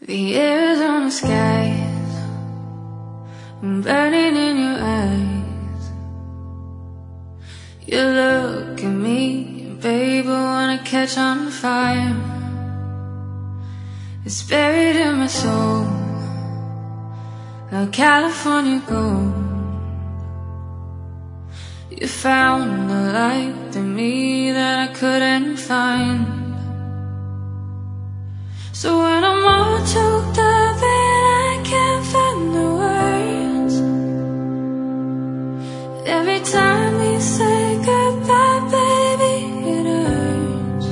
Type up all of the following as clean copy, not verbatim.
The Arizona skies burning in your eyes. You look at me, babe, I wanna catch on fire. It's buried in my soul, like California gold. You found the light in me that I couldn't find. So when I'm all choked up and I can't find the words, every time we say goodbye, baby, it hurts.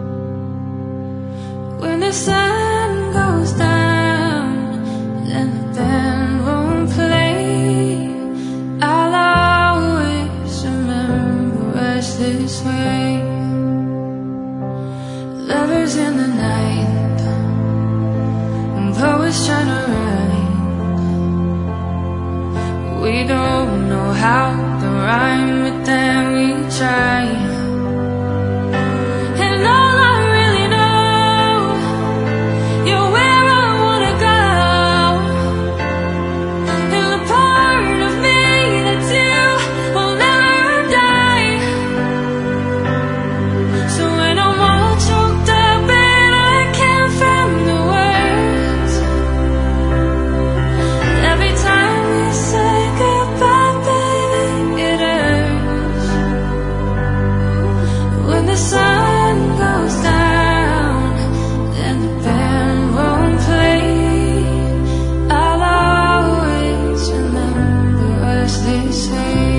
When the sun goes down and the band won't play, I'll always remember us this way. Lovers in the night, poets trying to write. We don't know how to rhyme, but then we try. And all I really know, you're where I wanna go, and the part of me that's you will never die. So when I'm all choked up and I can't find the words, every time we say goodbye, baby, it hurts. When the sun goes down and the band won't play, I'll always remember us this way.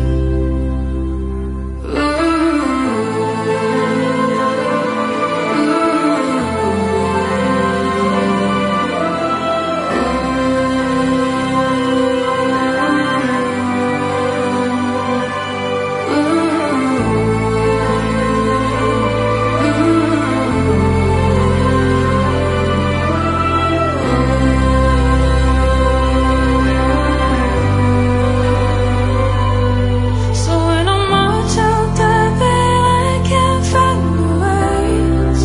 So when I'm all choked up and I can't find the words,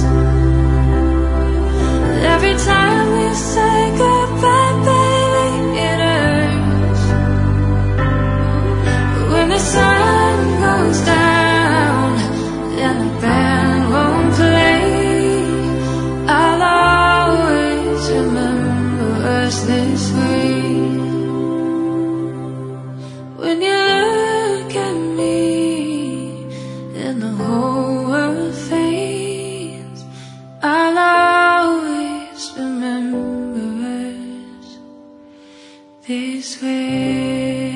every time we say goodbye, baby, it hurts. When the sun goes down and the band won't play, I'll always remember us this way. When you look at me and the whole world fades, I'll always remember us this way.